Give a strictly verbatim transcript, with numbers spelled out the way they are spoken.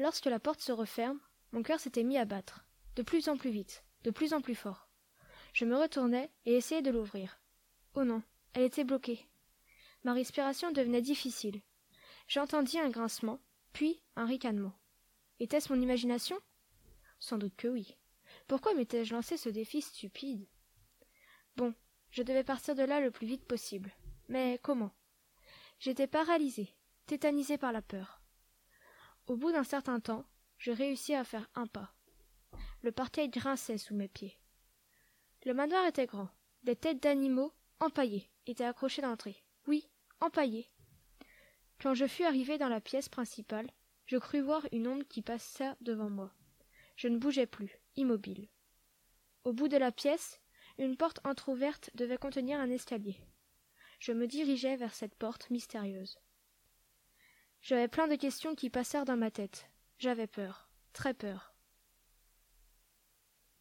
Lorsque la porte se referme, mon cœur s'était mis à battre, de plus en plus vite, de plus en plus fort. Je me retournai et essayai de l'ouvrir. Oh non, elle était bloquée. Ma respiration devenait difficile. J'entendis un grincement, puis un ricanement. Était-ce mon imagination? Sans doute que oui. Pourquoi m'étais-je lancé ce défi stupide? Bon, je devais partir de là le plus vite possible. Mais comment? J'étais paralysé, tétanisé par la peur. Au bout d'un certain temps, je réussis à faire un pas. Le parquet grinçait sous mes pieds. Le manoir était grand. Des têtes d'animaux, empaillées, étaient accrochées dans l'entrée. Oui, empaillées. Quand je fus arrivé dans la pièce principale, je crus voir une ombre qui passa devant moi. Je ne bougeais plus, immobile. Au bout de la pièce, une porte entr'ouverte devait contenir un escalier. Je me dirigeai vers cette porte mystérieuse. J'avais plein de questions qui passèrent dans ma tête. J'avais peur, très peur.